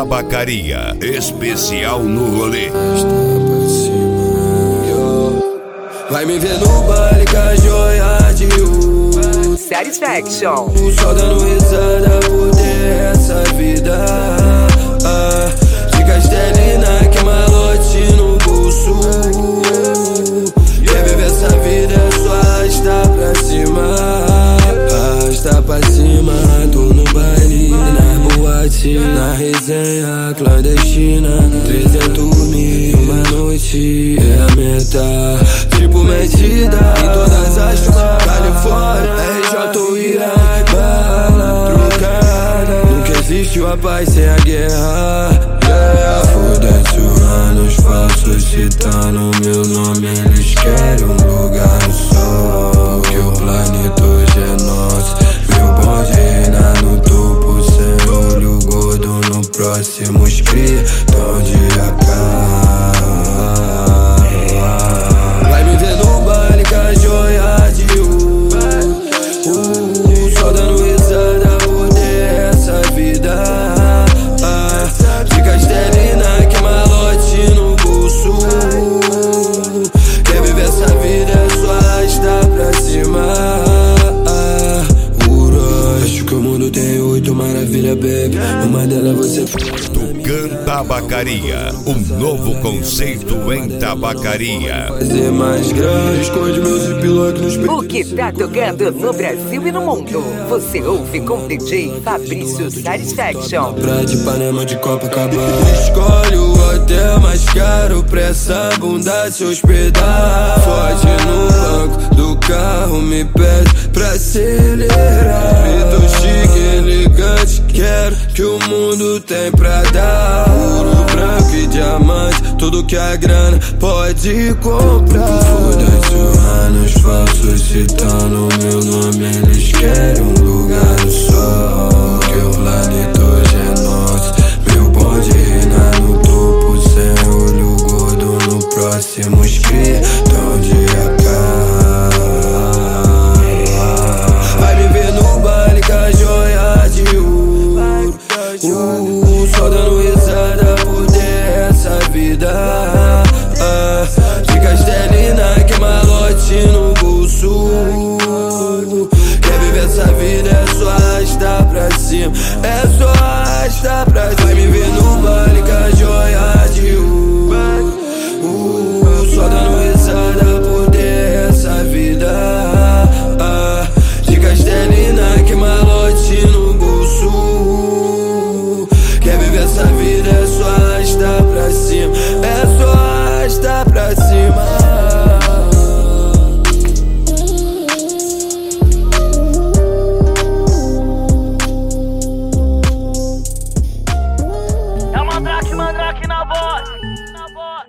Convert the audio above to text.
Tabacaria, especial no rolê. Vai me ver no baile com a joia de ouro. Satisfaction. Só dando risada por ter essa vida. De Castelina que malote no bolso. Quer viver essa vida é só arrastar pra cima. Arrastar pra cima. Tô no baile, na boate, na resenha clandestina. 300 mil uma noite é a meta. Tipo metida em todas as Califórnia, RJ ou Iraque, bala trocada. Nunca existiu a paz sem a guerra. Foda-se anos falsos citando meu nome. Eles querem um lugar no sol. Que o planeta hoje é nosso. Meu bonde reina no topo. Sem olho gordo no próximo cria. Onde vai me ver no baile com a joia de ouro. Só dando risada por ter essa vida. De Castelina que malote no bolso. Quer viver essa vida é só arrastar pra cima. Acho que o mundo tem 8 maravilhas, baby. Uma delas você Tucano Tabacaria, um novo conceito em tabacaria. fazer mais grande, esconde meus ziplock nos peitos. O que tá tocando no Brasil e no mundo, você ouve com DJ Fabrício Satisfaction. Praia de Ipanema de Copacabana. Escolhe o hotel mais caro pra essa bunda se hospedar. Forte no banco do carro me pede pra acelerar. Vida chique, elegante, quero que o mundo tem pra dar. Ouro branco e diamante, tudo que a grana pode comprar. Foda-se anos falsos citando meu nome. Eles querem um lugar no sol.